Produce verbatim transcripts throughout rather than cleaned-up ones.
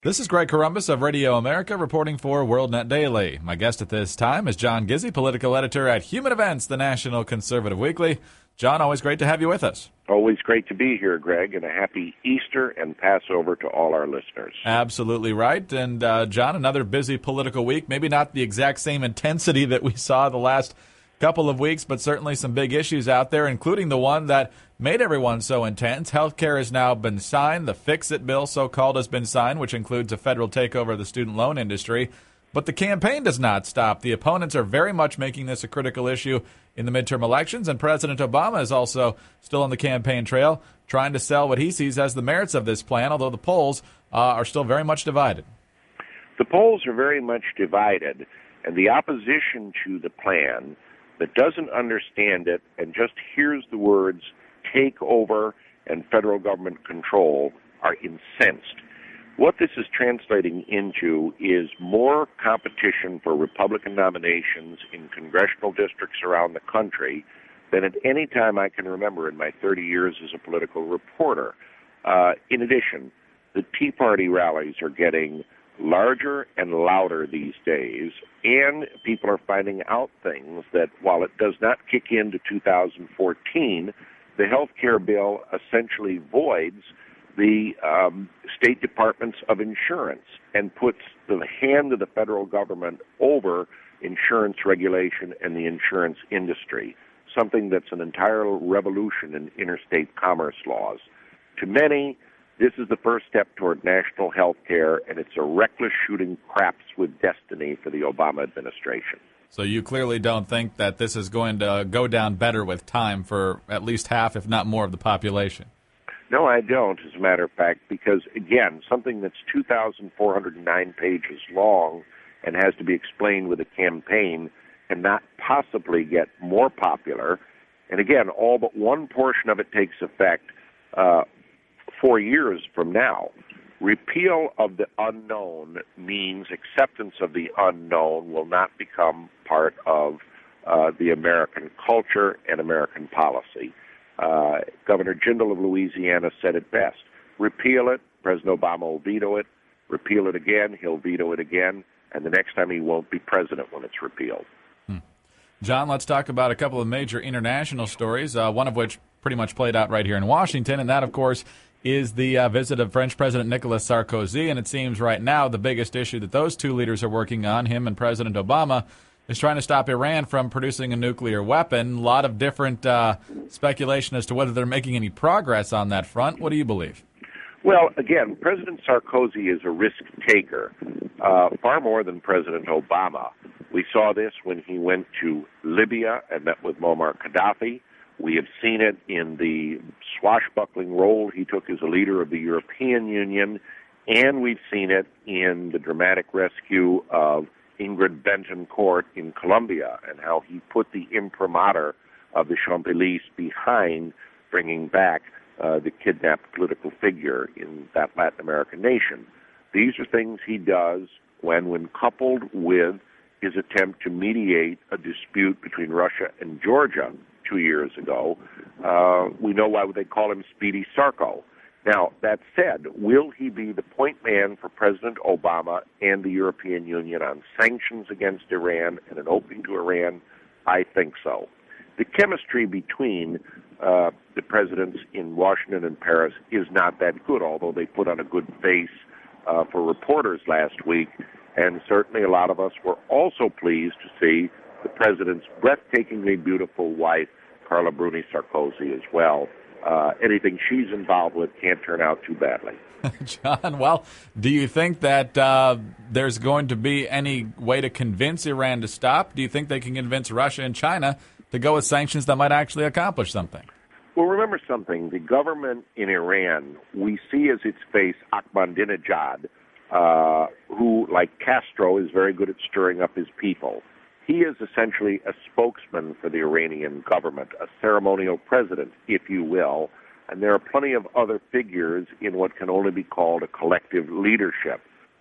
This is Greg Corombos of Radio America reporting for WorldNet Daily. My guest at this time is John Gizzi, political editor at Human Events, the National Conservative Weekly. John, always great to have you with us. Always great to be here, Greg, and a happy Easter and Passover to all our listeners. Absolutely right. And, uh, John, another busy political week. Maybe not the exact same intensity that we saw the last couple of weeks, but certainly some big issues out there, including the one that made everyone so intense. Healthcare has now been signed. The Fix-It bill, so-called, has been signed, which includes a federal takeover of the student loan industry. But the campaign does not stop. The opponents are very much making this a critical issue in the midterm elections, and President Obama is also still on the campaign trail, trying to sell what he sees as the merits of this plan, although the polls uh, are still very much divided. The polls are very much divided, and the opposition to the plan that doesn't understand it and just hears the words take over and federal government control are incensed. What this is translating into is more competition for Republican nominations in congressional districts around the country than at any time I can remember in my thirty years as a political reporter. Uh, in addition, the Tea Party rallies are getting larger and louder these days, and people are finding out things that, while it does not kick into two thousand fourteen, the health care bill essentially voids the um, state departments of insurance and puts the hand of the federal government over insurance regulation and the insurance industry, something that's an entire revolution in interstate commerce laws. To many, this is the first step toward national health care, and it's a reckless shooting craps with destiny for the Obama administration. So you clearly don't think that this is going to go down better with time for at least half, if not more, of the population? No, I don't, as a matter of fact, because, again, something that's two thousand four hundred nine pages long and has to be explained with a campaign cannot possibly get more popular. And, again, all but one portion of it takes effect uh, four years from now. Repeal of the unknown means acceptance of the unknown will not become part of uh, the American culture and American policy. Uh, Governor Jindal of Louisiana said it best. Repeal it, President Obama will veto it. Repeal it again, he'll veto it again. And the next time he won't be president when it's repealed. Hmm. John, let's talk about a couple of major international stories, uh, one of which pretty much played out right here in Washington, and that, of course, is the uh, visit of French President Nicolas Sarkozy. And it seems right now the biggest issue that those two leaders are working on, him and President Obama, is trying to stop Iran from producing a nuclear weapon. A lot of different uh, speculation as to whether they're making any progress on that front. What do you believe? Well, again, President Sarkozy is a risk taker, uh, far more than President Obama. We saw this when he went to Libya and met with Muammar Gaddafi. We have seen it in the swashbuckling role he took as a leader of the European Union, and we've seen it in the dramatic rescue of Ingrid Betancourt in Colombia and how he put the imprimatur of the Champs-Élysées behind bringing back uh, the kidnapped political figure in that Latin American nation. These are things he does when, when coupled with his attempt to mediate a dispute between Russia and Georgia two years ago. Uh, we know why they call him Speedy Sarko. Now, that said, will he be the point man for President Obama and the European Union on sanctions against Iran and an opening to Iran? I think so. The chemistry between uh, the presidents in Washington and Paris is not that good, although they put on a good face uh, for reporters last week. And certainly a lot of us were also pleased to see the president's breathtakingly beautiful wife, Carla Bruni Sarkozy, as well. Uh, anything she's involved with can't turn out too badly. John, well, do you think that uh, there's going to be any way to convince Iran to stop? Do you think they can convince Russia and China to go with sanctions that might actually accomplish something? Well, remember something. The government in Iran, we see as its face Ahmadinejad, uh, who, like Castro, is very good at stirring up his people. He is essentially a spokesman for the Iranian government, a ceremonial president, if you will, and there are plenty of other figures in what can only be called a collective leadership.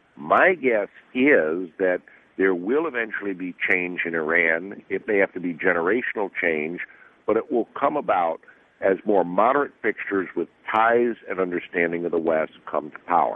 My guess is that there will eventually be change in Iran. It may have to be generational change, but it will come about as more moderate fixtures with ties and understanding of the West come to power.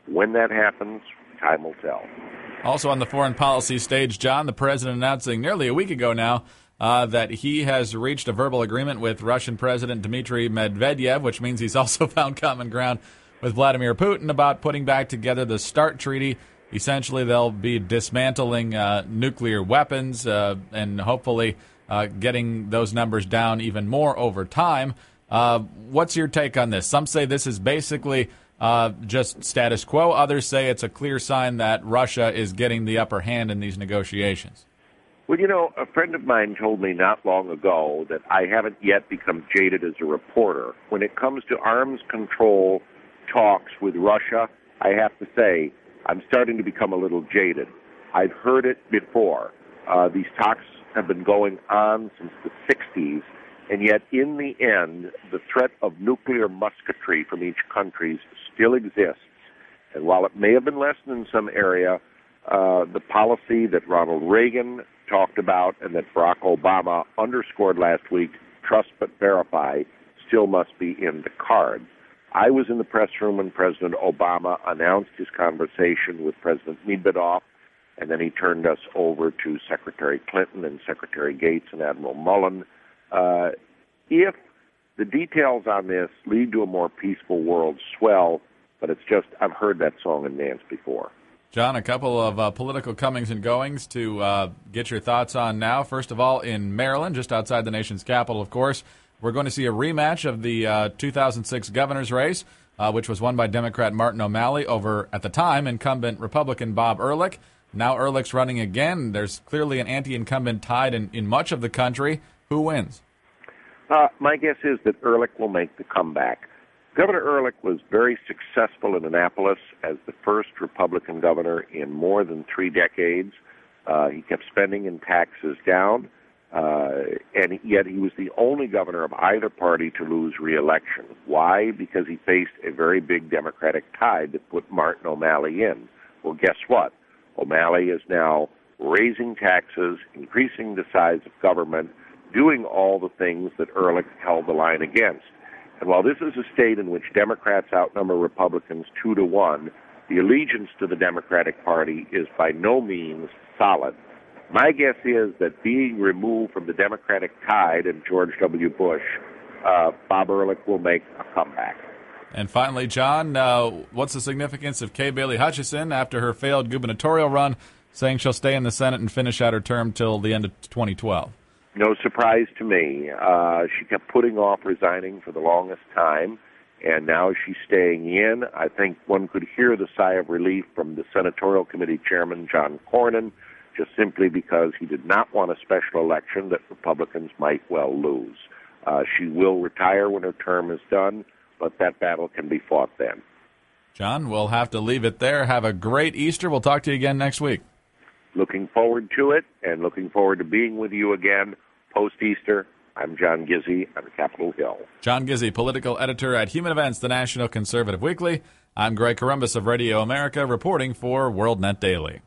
When that happens, time will tell. Also on the foreign policy stage, John, the president announcing nearly a week ago now uh, that he has reached a verbal agreement with Russian President Dmitry Medvedev, which means he's also found common ground with Vladimir Putin about putting back together the START treaty. Essentially, they'll be dismantling uh, nuclear weapons uh, and hopefully uh, getting those numbers down even more over time. Uh, what's your take on this? Some say this is basically uh, just status quo. Others say it's a clear sign that Russia is getting the upper hand in these negotiations. Well, you know, a friend of mine told me not long ago that I haven't yet become jaded as a reporter. When it comes to arms control talks with Russia, I have to say I'm starting to become a little jaded. I've heard it before. Uh, these talks have been going on since the sixties, and yet in the end, the threat of nuclear musketry from each country still exists. And while it may have been lessened in some area, uh, the policy that Ronald Reagan talked about and that Barack Obama underscored last week, trust but verify, still must be in the cards. I was in the press room when President Obama announced his conversation with President Medvedev, and then he turned us over to Secretary Clinton and Secretary Gates and Admiral Mullen. Uh, if the details on this lead to a more peaceful world, swell, but it's just, I've heard that song and dance before. John, a couple of uh, political comings and goings to uh, get your thoughts on now. First of all, in Maryland, just outside the nation's capital, of course, we're going to see a rematch of the uh, two thousand six governor's race, uh, which was won by Democrat Martin O'Malley over, at the time, incumbent Republican Bob Ehrlich. Now Ehrlich's running again. There's clearly an anti-incumbent tide in, in much of the country. Who wins? Uh, my guess is that Ehrlich will make the comeback. Governor Ehrlich was very successful in Annapolis as the first Republican governor in more than three decades. Uh, he kept spending and taxes down, uh, and yet he was the only governor of either party to lose re-election. Why? Because he faced a very big Democratic tide that put Martin O'Malley in. Well, guess what? O'Malley is now raising taxes, increasing the size of government, doing all the things that Ehrlich held the line against. And while this is a state in which Democrats outnumber Republicans two to one, the allegiance to the Democratic Party is by no means solid. My guess is that being removed from the Democratic tide and George W. Bush, uh, Bob Ehrlich will make a comeback. And finally, John, uh, what's the significance of Kay Bailey Hutchison after her failed gubernatorial run, saying she'll stay in the Senate and finish out her term till the end of twenty twelve? No surprise to me. Uh, she kept putting off resigning for the longest time, and now she's staying in. I think one could hear the sigh of relief from the Senatorial Committee Chairman, John Cornyn, just simply because he did not want a special election that Republicans might well lose. Uh, she will retire when her term is done, but that battle can be fought then. John, we'll have to leave it there. Have a great Easter. We'll talk to you again next week. Looking forward to it, and looking forward to being with you again post-Easter. I'm John Gizzi on Capitol Hill. John Gizzi, political editor at Human Events, the National Conservative Weekly. I'm Greg Corombos of Radio America, reporting for WorldNet Daily.